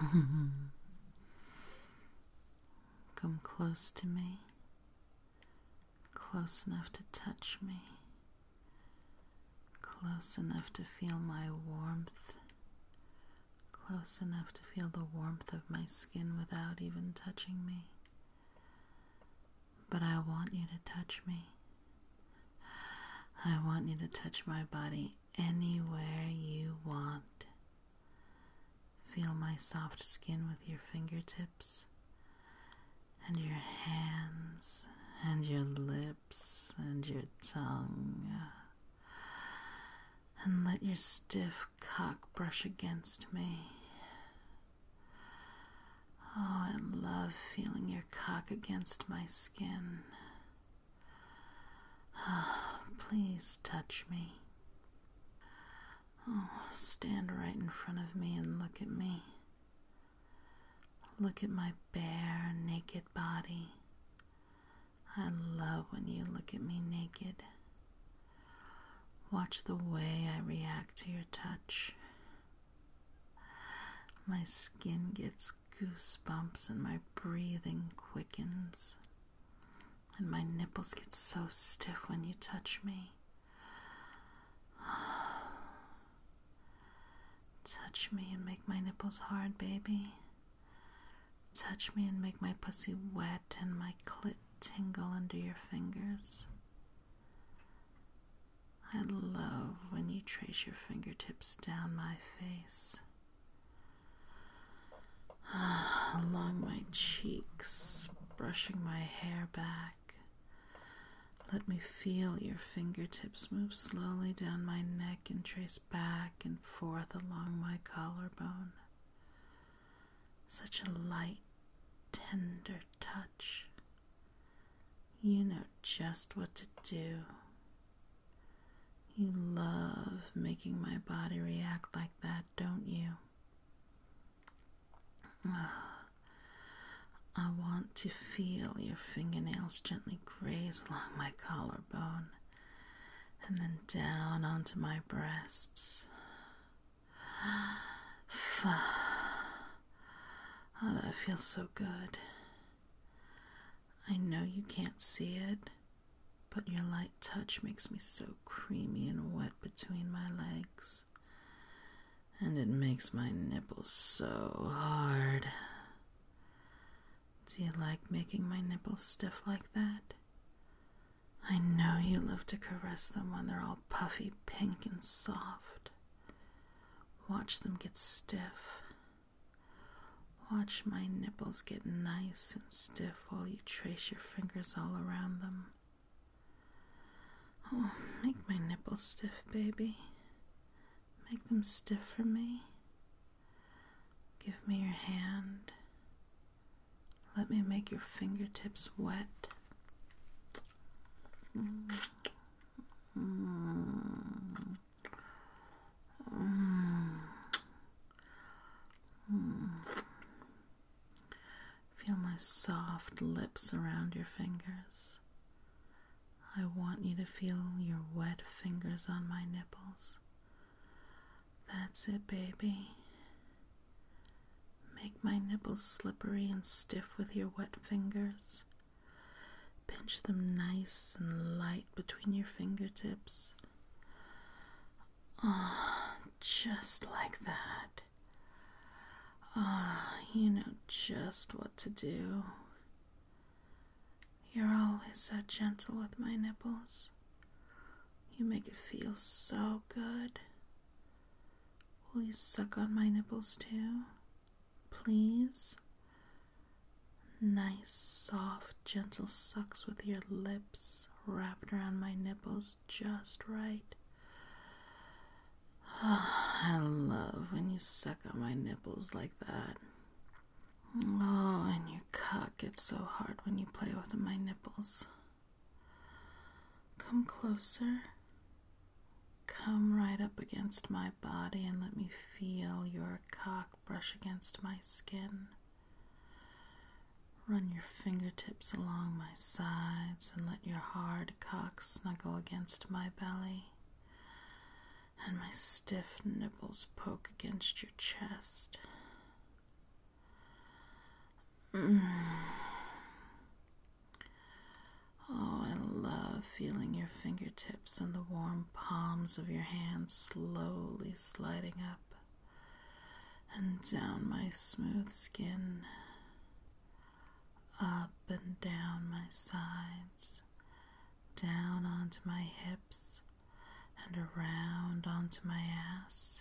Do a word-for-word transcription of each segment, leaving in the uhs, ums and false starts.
Come close to me, close enough to touch me, close enough to feel my warmth, close enough to feel the warmth of my skin without even touching me. But I want you to touch me. I want you to touch my body anywhere you want. Feel my soft skin with your fingertips and your hands and your lips and your tongue. And let your stiff cock brush against me. Oh, I love feeling your cock against my skin. Oh, please touch me. Oh, stand right in front of me and look at me. Look at my bare, naked body. I love when you look at me naked. Watch the way I react to your touch. My skin gets goosebumps and my breathing quickens. And my nipples get so stiff when you touch me. Touch me and make my nipples hard, baby. Touch me and make my pussy wet and my clit tingle under your fingers. I love when you trace your fingertips down my face, along my cheeks, brushing my hair back. Let me feel your fingertips move slowly down my neck and trace back and forth along my collarbone. Such a light, tender touch. You know just what to do. You love making my body react like that, don't you? I want to feel your fingernails gently graze along my collarbone and then down onto my breasts. Oh, that feels so good. I know you can't see it, but your light touch makes me so creamy and wet between my legs, and it makes my nipples so hard. Do you like making my nipples stiff like that? I know you love to caress them when they're all puffy, pink, and soft. Watch them get stiff. Watch my nipples get nice and stiff while you trace your fingers all around them. Oh, make my nipples stiff, baby. Make them stiff for me. Give me your hand. Let me make your fingertips wet. Mm. Mm. Mm. Mm. Feel my soft lips around your fingers. I want you to feel your wet fingers on my nipples. That's it, baby. Make my nipples slippery and stiff with your wet fingers. Pinch them nice and light between your fingertips. Ah, oh, just like that. Ah, oh, you know just what to do. You're always so gentle with my nipples. You make it feel so good. Will you suck on my nipples too? Please? Nice, soft, gentle sucks with your lips wrapped around my nipples just right. Oh, I love when you suck on my nipples like that. Oh, and your cock gets so hard when you play with my nipples. Come closer. Come right up against my body and let me feel your cock brush against my skin. Run your fingertips along my sides and let your hard cock snuggle against my belly. And my stiff nipples poke against your chest. Mm. Oh, I love feeling your fingertips and the warm palms of your hands slowly sliding up and down my smooth skin, up and down my sides, down onto my hips, and around onto my ass.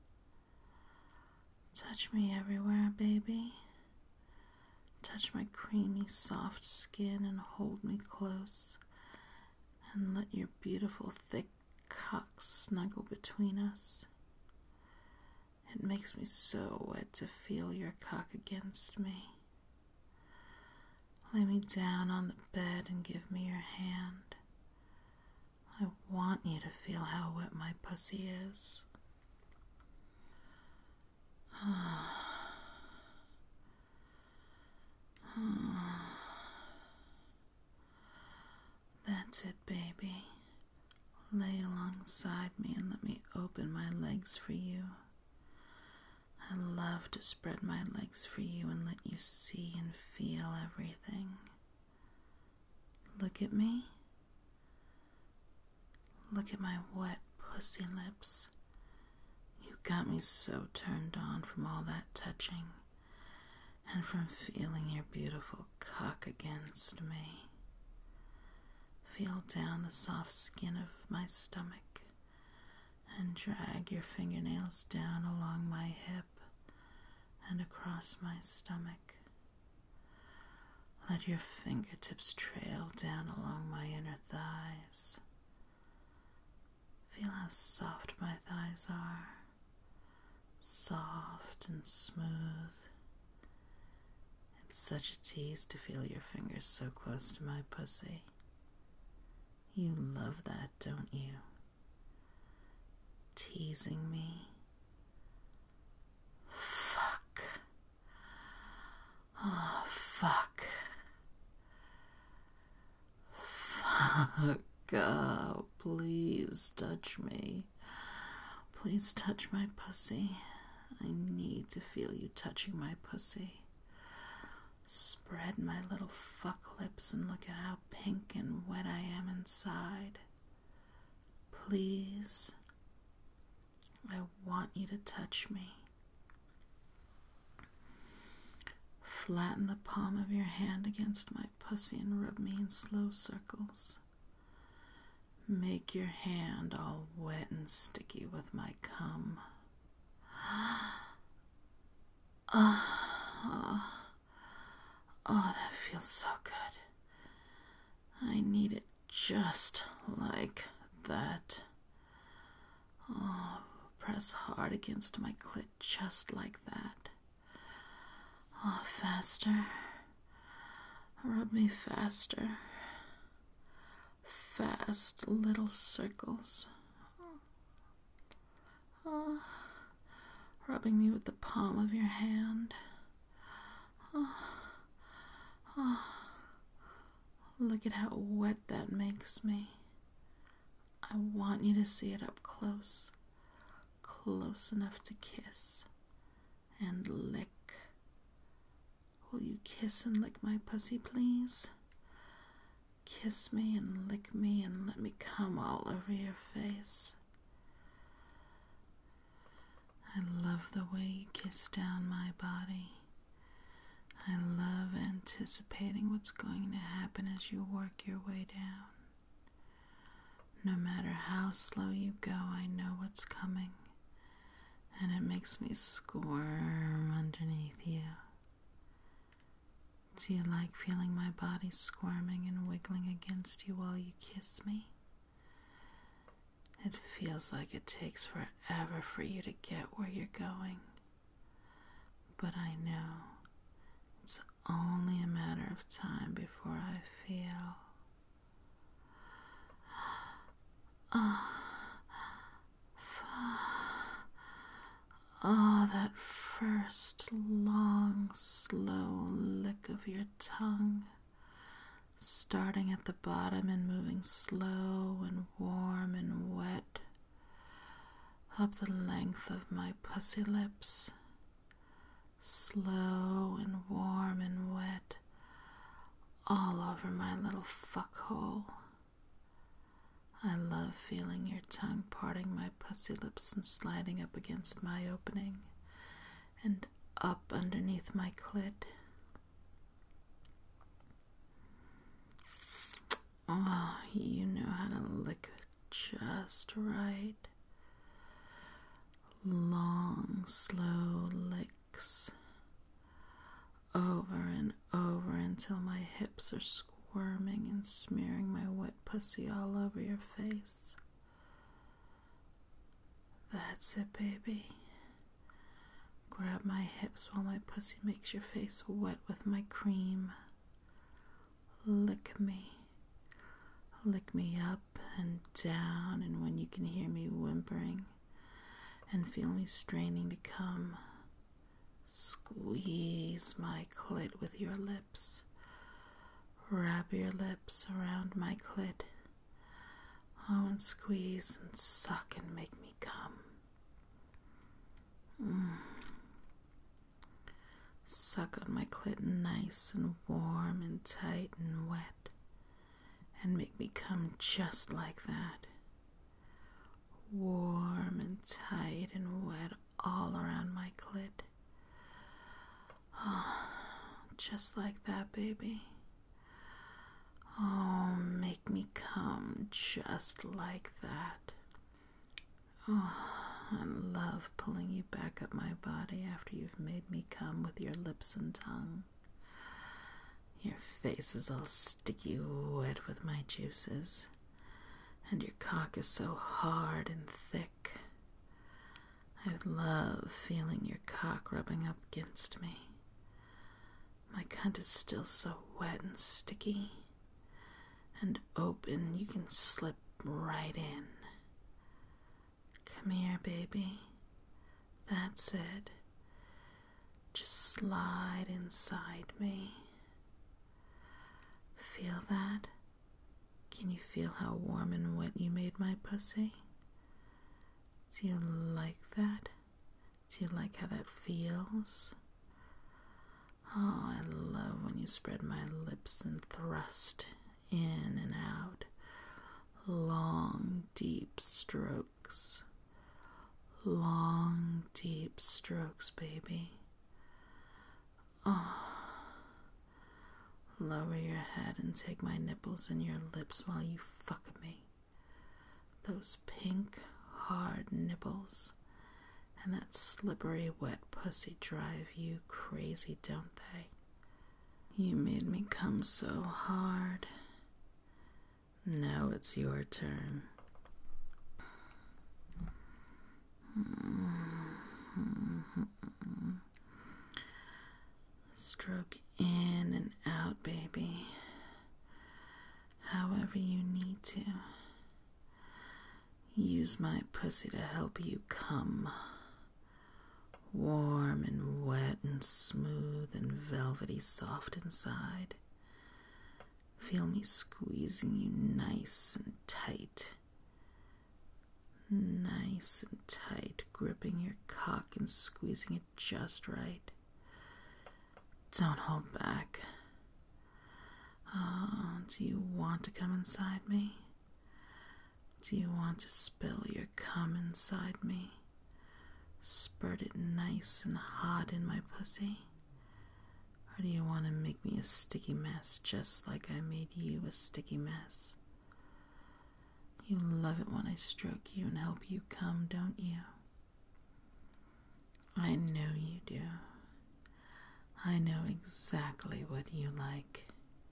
Touch me everywhere, baby. Touch my creamy, soft skin and hold me close, and let your beautiful, thick cock snuggle between us. It makes me so wet to feel your cock against me. Lay me down on the bed and give me your hand. I want you to feel how wet my pussy is. That's it, baby. Lay alongside me and let me open my legs for you. I love to spread my legs for you and let you see and feel everything. Look at me. Look at my wet pussy lips. You got me so turned on from all that touching and from feeling your beautiful cock against me. Feel down the soft skin of my stomach and drag your fingernails down along my hip and across my stomach. Let your fingertips trail down along my inner thighs. Feel how soft my thighs are, soft and smooth. It's such a tease to feel your fingers so close to my pussy. You love that, don't you? Teasing me. Fuck. Oh, fuck. Fuck. Oh, please touch me. Please touch my pussy. I need to feel you touching my pussy. Spread my little fuck lips and look at how pink and wet I am inside. Please. I want you to touch me. Flatten the palm of your hand against my pussy and rub me in slow circles. Make your hand all wet and sticky with my cum. Oh, oh, that feels so good. I need it just like that. Oh, press hard against my clit just like that. Oh, faster. Rub me faster. Fast little circles. Oh, rubbing me with the palm of your hand. Oh, oh, look at how wet that makes me. I want you to see it up close, close enough to kiss and lick. Will you kiss and lick my pussy, please? Kiss me and lick me and let me come all over your face. I love the way you kiss down my body. I love anticipating what's going to happen as you work your way down. No matter how slow you go, I know what's coming, and it makes me squirm underneath you. Do you like feeling my body squirming and wiggling against you while you kiss me? It feels like it takes forever for you to get where you're going. But I know it's only a matter of time before I feel... Oh, oh, that first long, slow lick of your tongue, starting at the bottom and moving slow and warm and wet up the length of my pussy lips, slow and warm and wet, all over my little fuckhole. I love feeling your tongue parting my pussy lips and sliding up against my opening and up underneath my clit. Oh, you know how to lick it just right. Long, slow licks over and over until my hips are squirming and smearing my wet pussy all over your face. That's it, baby. Grab my hips while my pussy makes your face wet with my cream. Lick me. Lick me up and down, and when you can hear me whimpering and feel me straining to come, squeeze my clit with your lips. Wrap your lips around my clit. Oh, and squeeze and suck and make me come. Mm. Suck on my clit nice and warm and tight and wet, and make me come just like that. Warm and tight and wet all around my clit. Oh, just like that, baby. Oh, make me come just like that. Oh, I love pulling you back up my body after you've made me come with your lips and tongue. Your face is all sticky wet with my juices, and your cock is so hard and thick. I love feeling your cock rubbing up against me. My cunt is still so wet and sticky and open, you can slip right in. Come here, baby. That's it. Just slide inside me. Feel that? Can you feel how warm and wet you made my pussy? Do you like that? Do you like how that feels? Oh, I love when you spread my lips and thrust in and out. Long, deep strokes. Long, deep strokes, baby. Oh. Lower your head and take my nipples in your lips while you fuck me. Those pink, hard nipples and that slippery, wet pussy drive you crazy, don't they? You made me come so hard. Now it's your turn. Stroke in and out, baby. However you need to. Use my pussy to help you come. Warm and wet and smooth and velvety soft inside. Feel me squeezing you nice and tight. Nice and tight, gripping your cock and squeezing it just right. Don't hold back. Oh, do you want to come inside me? Do you want to spill your cum inside me? Spurt it nice and hot in my pussy? Or do you want to make me a sticky mess just like I made you a sticky mess? You love it when I stroke you and help you come, don't you? I know you do. I know exactly what you like.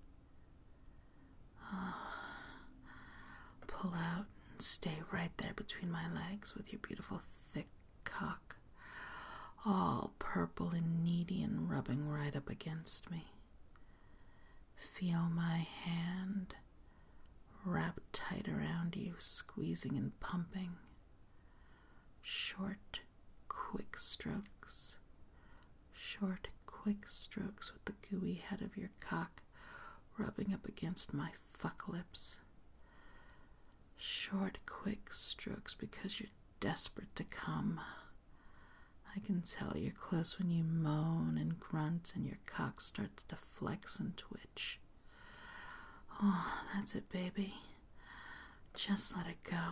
Oh, pull out and stay right there between my legs with your beautiful thick cock, all purple and needy and rubbing right up against me. Feel my hand wrapped tight around you, squeezing and pumping. Short, quick strokes. Short, quick strokes with the gooey head of your cock rubbing up against my fuck lips. Short, quick strokes because you're desperate to come. I can tell you're close when you moan and grunt and your cock starts to flex and twitch. Oh, that's it, baby. Just let it go.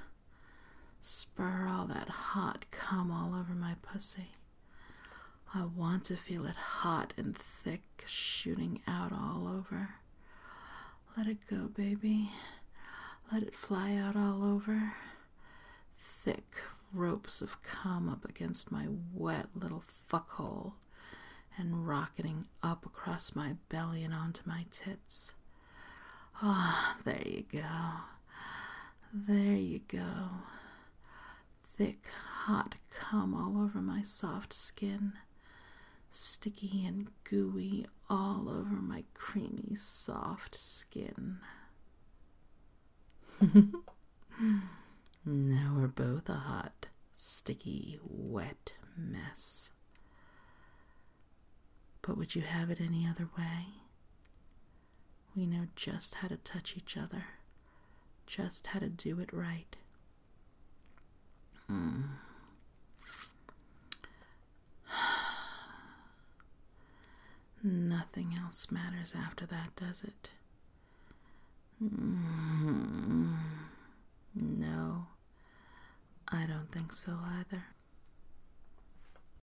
Spur all that hot cum all over my pussy. I want to feel it hot and thick, shooting out all over. Let it go, baby. Let it fly out all over. Thick ropes of cum up against my wet little fuckhole and rocketing up across my belly and onto my tits. Ah, oh, there you go. There you go. Thick, hot cum all over my soft skin. Sticky and gooey all over my creamy, soft skin. Now we're both a hot, sticky, wet mess. But would you have it any other way? We know just how to touch each other, just how to do it right. Mm. Nothing else matters after that, does it? Mm. No, I don't think so either.